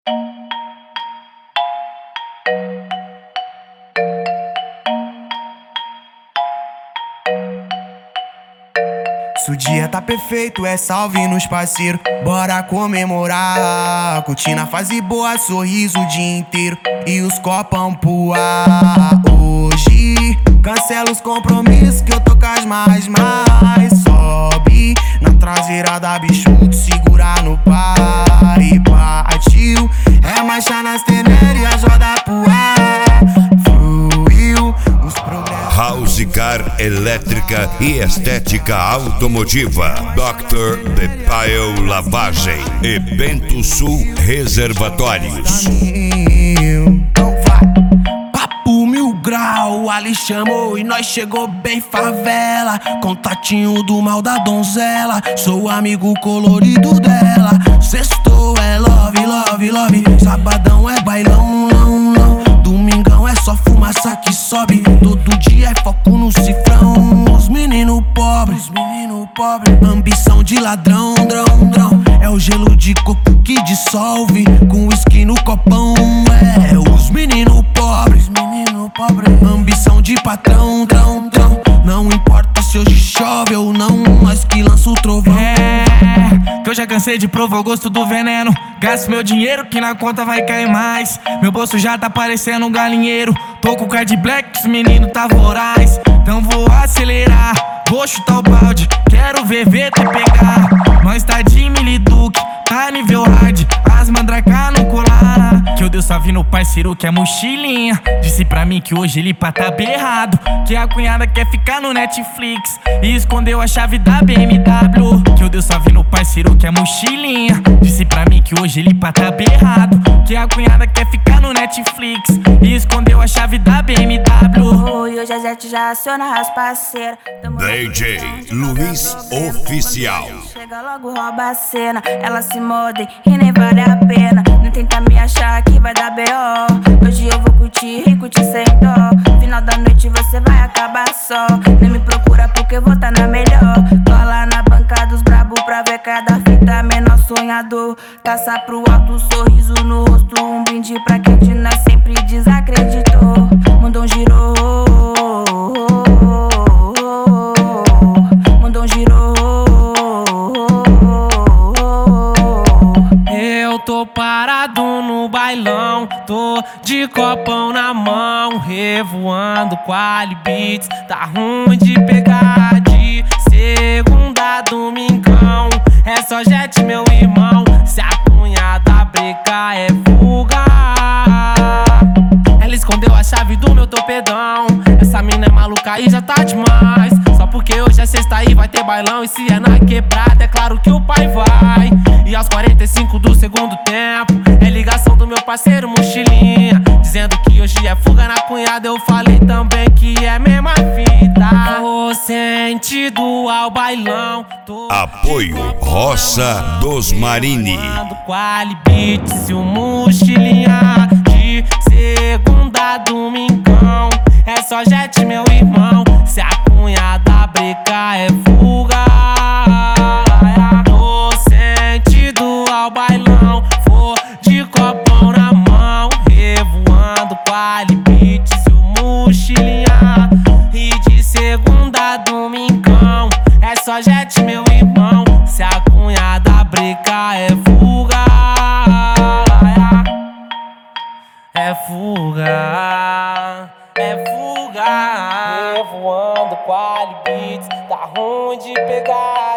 Se o dia tá perfeito, é salve nos parceiros. Bora comemorar. Curtindo a fase boa, sorriso o dia inteiro. E os copão pro ar. Hoje cancela os compromissos que eu tô com as mais. Sobe na traseira da bichudo, segurar no par e partiu. É marcha nas teneiras e as rodas pro ar. Fluiu os programas. House Car Elétrica e Estética Automotiva. Dr. Bepael Lavagem e Bento Sul Reservatórios. Então vai. Papo 1000 grau, ali chamou e nós chegou bem favela. Contatinho do mal da donzela, sou amigo colorido dela. Sextou é love, love, love. Sabadão é bailão, não, não. Domingão é só fumaça que sobe. Todo dia é foco no cifrão. Os menino pobres, ambição de ladrão, drão, drão. É o gelo de coco que dissolve, com uísque no copão. É os menino pobres, ambição de patrão, drão, drão. Não importa se hoje chove ou não, nós que lança o trovão. Que eu já cansei de provar o gosto do veneno. Gasto meu dinheiro que na conta vai cair mais. Meu bolso já tá parecendo um galinheiro. Tô com o card black, os menino tá voraz. Então vou acelerar, vou chutar o balde. Quero ver VT pegar. Nós tá de miliduque, tá nível hard. As mandraca no colar. Que eu dei salve no parceiro que é mochilinha. Disse pra mim que hoje ele tá berrado. Que a cunhada quer ficar no Netflix e escondeu a chave da BMW. Que eu dei salve no parceiro que é mochilinha. Disse pra mim que hoje ele tá berrado. Que a cunhada quer ficar no Netflix e escondeu a chave da BMW. E hoje a Zete já aciona as parceiras. DJ Luiz Oficial. Chega logo, rouba a cena. Ela se modem e nem vale a pena. Não tenta me achar que vai dar B.O. Hoje eu vou curtir e curtir sem dó. Final da noite você vai acabar só. Nem me procura porque eu vou tá na melhor. Cola na banca dos brabo pra ver cada fita menor sonhador. Taça pro alto, sorriso no rosto. Um brinde pra quem de nós sempre desacreditou. Mundão girou, mundão girou. Eu tô parado no bailão, tô de copão na mão, revoando quali beats. Tá ruim de pegar de segunda a domingão. É só jet, meu irmão. Se a cunhada brecar é fuga. Ela escondeu a chave do meu topedão. Essa mina é maluca e já tá demais. Só porque hoje é sexta e vai ter bailão. E se é na quebrada, é claro que o pai vai. E aos 45 do segundo tempo, é ligação do meu parceiro mochilinha, dizendo que hoje é fuga na cunhada. Eu falei também que é mesma fita. Tô sentido ao bailão. Apoio Roça dos Marini. Quali beats e o mochilinha. De segunda a domingão. É só jet, meu irmão. Se a cunhada brecar é fuga. Tô sentido ao bailão. Vou de copão na mão, revoando quali beats e o mochilinha. E de segunda a domingão. É só jet, meu irmão. Se a cunhada brecar é fuga. É fuga, é fuga. Revoando quali beats, tá ruim de pegar.